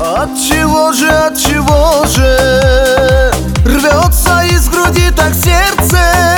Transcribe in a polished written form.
От чего же рвется из груди так сердце?